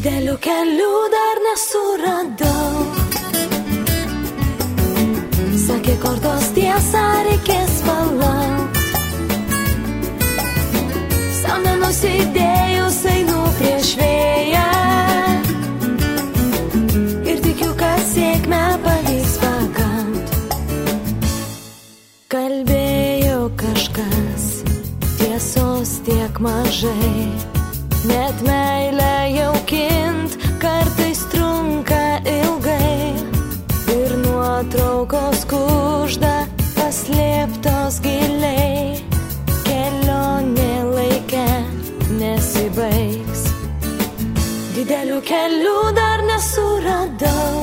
Didelių kelių dar nesuradau. Sakė, kortos tiesa reikės palauk. Sau nenusidėjus einu prieš vėją. Ir tikiu, kad sėkmę pavyks pagaut. Kalbėjo kažkas, tiesos tiek mažai. Net meilę jaukint kartais trunka ilgai. Ir nuotraukos kužda paslėptos giliai. Kelionė laike nesibaigs. Didelių kelių dar nesuradau.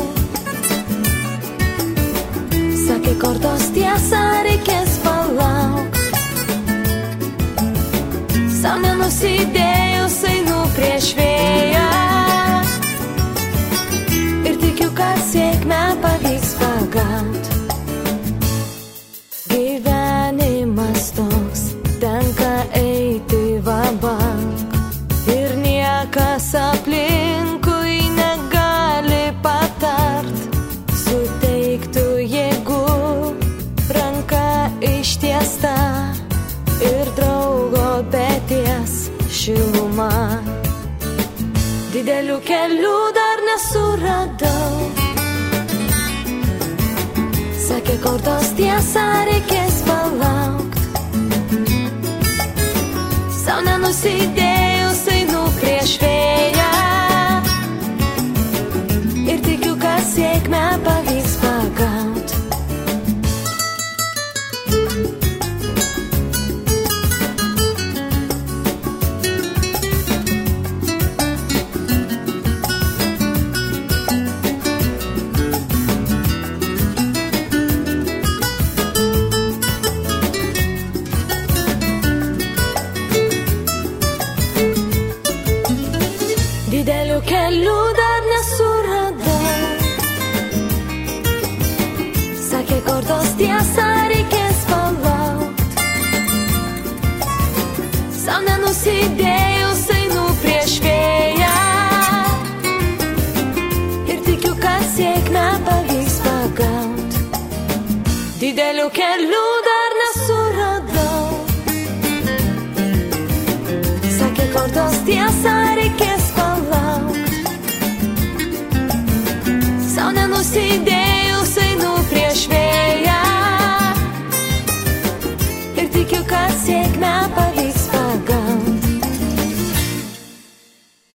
Sakė, kortos tiesa reikės palauk. Sau nenusidėjus einu prieš vėją. Ir tikiu, kad sėkmę pavyks pagaut. Gyvenimas toks, tenka eiti vabank. Ir niekas aplinkui negali patart. Suteiktų jėgų, ranka ištiesta. Ir draugo peties šiluma. Didelių kelių dar nesuradau. Sakė, kortos tiesa reikės palaukt. Sau nenusidėjus einu prieš vėją. Ir tikiu, kad sėkmę pavyks pagaut. Didelių kelių dar nesuradau. Sakė, kortos tiesa reikės palaukt. Sau nenusidėjus einu prieš vėją. Ir tikiu, kad sėkmę pavyks pagaut. Didelių kelių dar nesuradau. Sakė, kortos tiesa reikės palaukt. Sau nenusidėjus